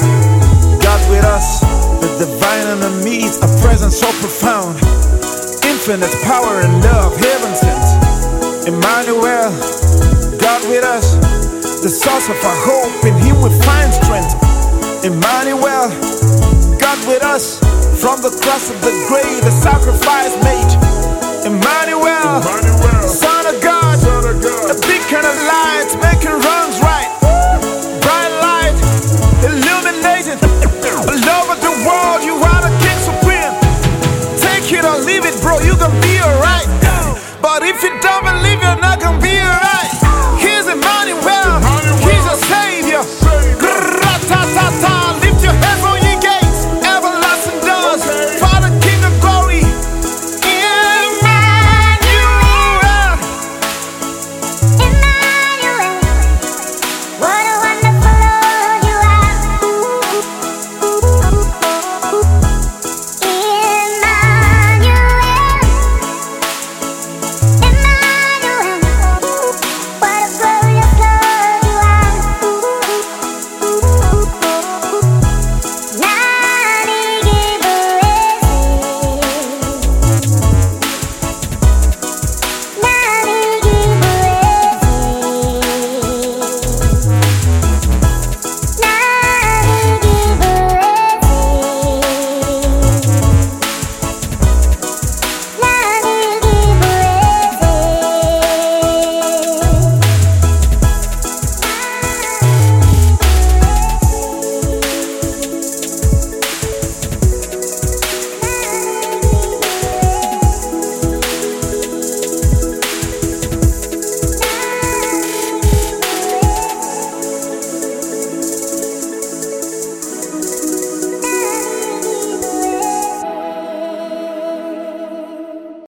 God with us, the divine enemies, a presence so profound, infinite power and love, heaven sent. Emmanuel, God with us, the source of our hope, in Him we find strength. Emmanuel, God with us, from the cross of the grave, the sacrifice made. Emmanuel, Son of God, a beacon of light, make